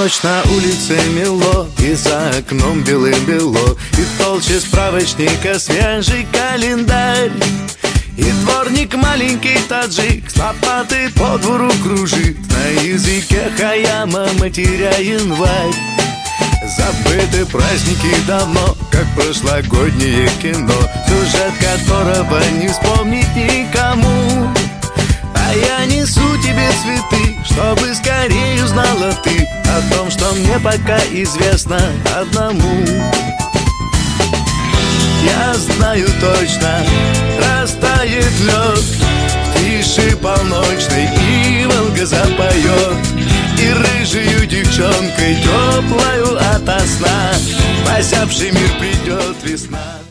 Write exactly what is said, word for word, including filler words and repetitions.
ночь, на улице мело, и за окном белым-бело, и толще справочника свежий календарь. И дворник маленький таджик с лопатой по двору кружит, на языке хаяма матеря январь. Забыты праздники давно, как прошлогоднее кино, сюжет которого не вспомнить никому. А я несу тебе цветы, чтобы скорее узнала ты о том, что мне пока известно одному. Я знаю точно, растает лед в тиши полночной, и Волга запоет, и рыжею девчонкой теплою ото сна в озябший мир придет весна.